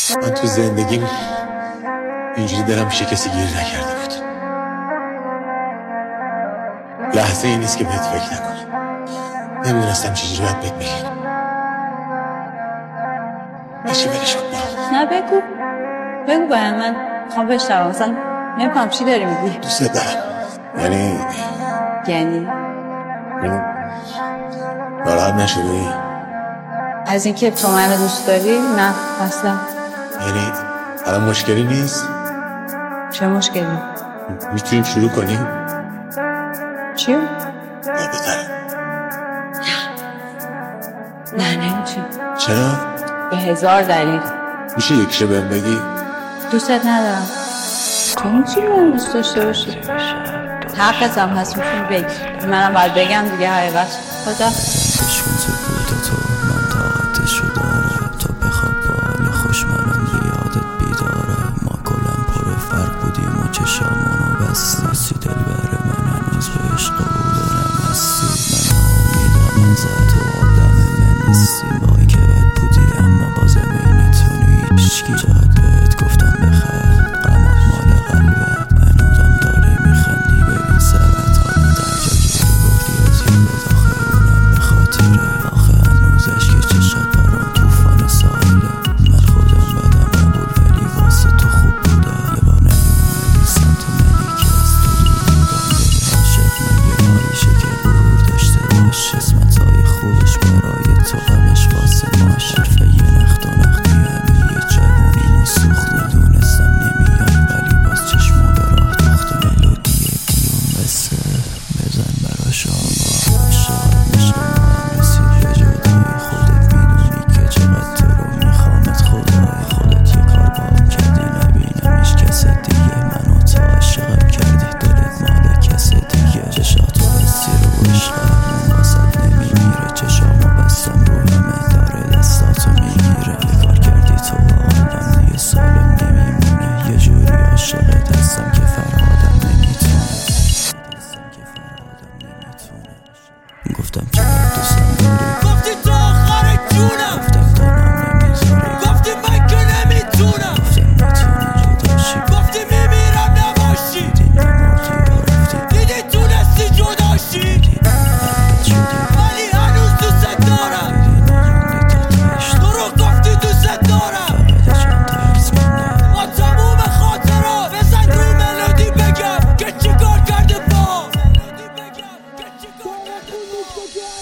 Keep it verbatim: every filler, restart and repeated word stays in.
من تو زندگیم اینجوری دلم پیش کسی گیر نکرده بود. لحظه ای نیست که بهت فکر نکنم. نمیدونستم چجوری باید بهت بگم. هیچی بلش کن. نه بگو بگو باید من خوام بشنوم. مثلا نمیفهم چی داری میگی. دوست دارم. یعنی یعنی یعنی ناراحت نشده ای؟ از اینکه تو منو دوست داری؟ نه اصلا. یعنی الان مشکلی نیست؟ چه مشکلی؟ میتونیم شروع کنیم؟ چی؟ نه بهتره. نه نمیتونیم. چرا؟ به هزار دلیل. میشه یکیشه بهم بگی؟ دوستت ندارم. تو میتونی من دوست داشته باشی. حقت هم هست میتونی بگی. منم باید بگم دیگه حقیقت. خدا تو بخواب بالا خوش منم یادت بیداره. ما کلن پر فرق بودیم و چشامونو بستی. سی دل بره من هنوز به عشق بودنم هستی. من امیدم زد و آدم من نیستی. بایی که بد بودی اما باز نمیتونی هیچکی جهت بهت گفتم بخیر. قمات مال قلبت هنوزم داری میخندی. ببین سرت خانه در جا گیری گفتی از یادت آخه اونم به خاطره. آخه هنوزش که چشات برام توفان ساحله. من خودم بدم قبول ولی واسه تو خوب بوده. یه بار نیومدی سمت منی که از تو دور بودم. بگه عاشق مگه حالیشه که غرور داشته باش. قسمتای خوبش برای تو غمش واسه ماش. حرفه یه نخت و نختی همین یه جوونی و سوخت. میدونستم نمیای ولی باز چشمو به راه دوخته. ملودی دیون قصه بزن براش آقا. عاشقت عشق ما هم رسید به جدایی. خودت میدونی که چقدر تو رو میخوامت خدای. خودت یه کار باهم کردی نبینم هیچ کس دیگه. منو تا عاشقم کردی دلت مال کس دیگه. چشاتو بستی رو عشقم اون واسد نمیمیره. چشامو بستم رو همه داره دستاتو میگیره. یه کار کردی تو آدم دیگه سالم نمیمونه. یه جوری عاشقت هستم که فرهادم نمیتونه. گفتم چقدر دوستم داری. گفتی تو آخر جونم. گفتم دلم نمیذاری. گفتی من که نمیتونم. گفتم میتونی جداشی. گفتی میمیرم نباشی. دیدی نمردی یا رفتی. دیدی تونستی جداشی. دیدی نرفت شدی. ولی هنوز دوست دارم. دیدی نگردی تا تهش. تو رو گفتی دوست دارم. فقط چند تا عرض مونده. با تموم خاطرات بزن رو ملودی بگم که چی کار کرده با.